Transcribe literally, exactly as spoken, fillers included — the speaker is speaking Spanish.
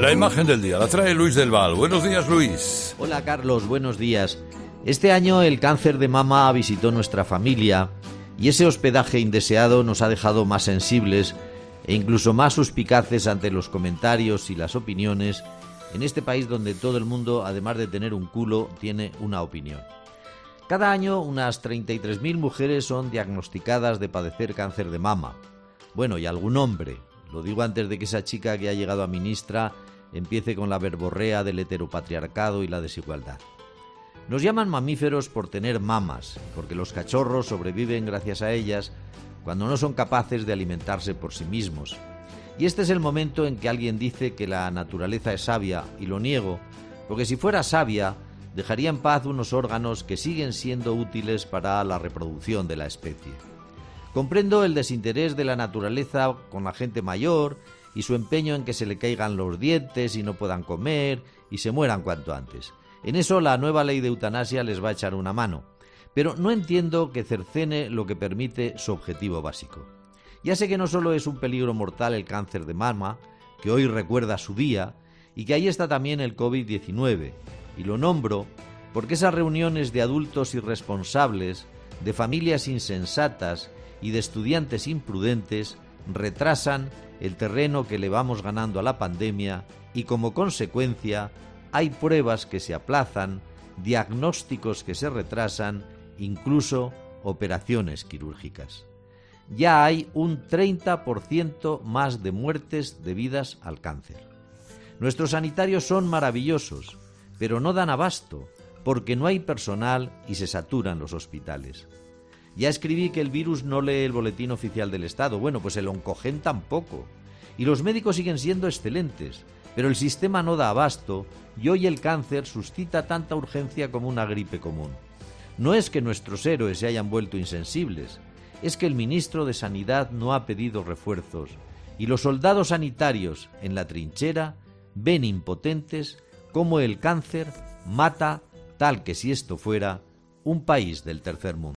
La imagen del día la trae Luis del Val. Buenos días, Luis. Hola, Carlos, buenos días. Este año el cáncer de mama visitó nuestra familia y ese hospedaje indeseado nos ha dejado más sensibles e incluso más suspicaces ante los comentarios y las opiniones en este país donde todo el mundo, además de tener un culo, tiene una opinión. Cada año unas treinta y tres mil mujeres son diagnosticadas de padecer cáncer de mama. Bueno, y algún hombre. Lo digo antes de que esa chica que ha llegado a ministra empiece con la verborrea del heteropatriarcado y la desigualdad. Nos llaman mamíferos por tener mamas, porque los cachorros sobreviven gracias a ellas cuando no son capaces de alimentarse por sí mismos. Y este es el momento en que alguien dice que la naturaleza es sabia, y lo niego, porque si fuera sabia, dejaría en paz unos órganos que siguen siendo útiles para la reproducción de la especie. Comprendo el desinterés de la naturaleza con la gente mayor y su empeño en que se le caigan los dientes y no puedan comer y se mueran cuanto antes. En eso la nueva ley de eutanasia les va a echar una mano. Pero no entiendo que cercene lo que permite su objetivo básico. Ya sé que no solo es un peligro mortal el cáncer de mama, que hoy recuerda su día, y que ahí está también el covid diecinueve. Y lo nombro porque esas reuniones de adultos irresponsables, de familias insensatas y de estudiantes imprudentes retrasan el terreno que le vamos ganando a la pandemia y como consecuencia hay pruebas que se aplazan, diagnósticos que se retrasan, incluso operaciones quirúrgicas. Ya hay un treinta por ciento más de muertes debidas al cáncer. Nuestros sanitarios son maravillosos, pero no dan abasto, porque no hay personal y se saturan los hospitales. Ya escribí que el virus no lee el boletín oficial del Estado. Bueno, pues el Oncogen tampoco. Y los médicos siguen siendo excelentes, pero el sistema no da abasto y hoy el cáncer suscita tanta urgencia como una gripe común. No es que nuestros héroes se hayan vuelto insensibles, es que el ministro de Sanidad no ha pedido refuerzos y los soldados sanitarios en la trinchera ven impotentes cómo el cáncer mata tal que si esto fuera un país del tercer mundo.